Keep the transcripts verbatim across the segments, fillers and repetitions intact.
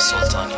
سلطانی.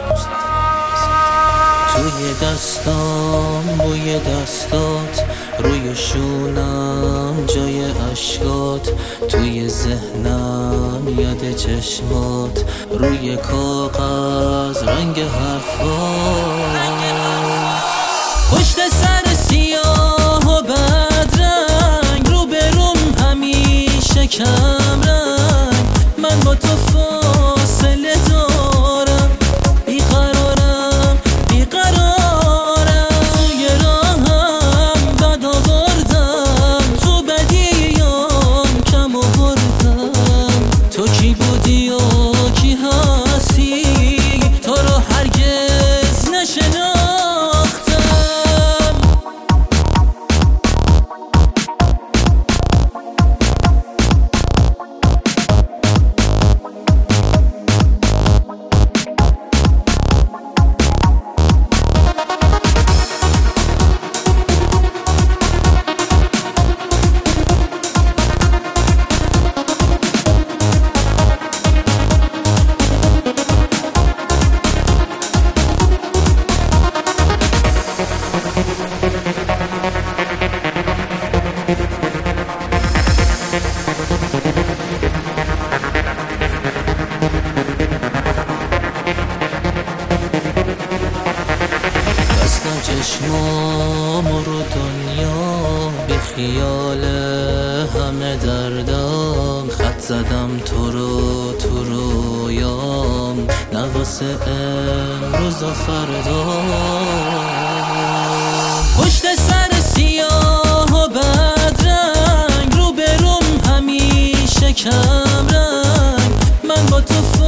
توی دستام بوی دستات، روی شونم جای اشکات، توی ذهنم یاد چشمات، روی کاغذ رنگ حرفات. پشت سر سیاه و بدرنگ، رو به روم همیشه کم رنگ. من با تو فاصله دارم، بیقرارم بیقرارم. توی راهم بد آوردم، تو بدیام کم آوردم. تو کی بودی و کی هستی، تو رو هرگز نشناختم. چشمام رو دنیا بی خیال همه دردام، خط زدم تو رو تو رویام، نواسه امروز و فردا. پشت سر سیاه و بدرنگ، رو به روم همیشه کم رنگ. من با تو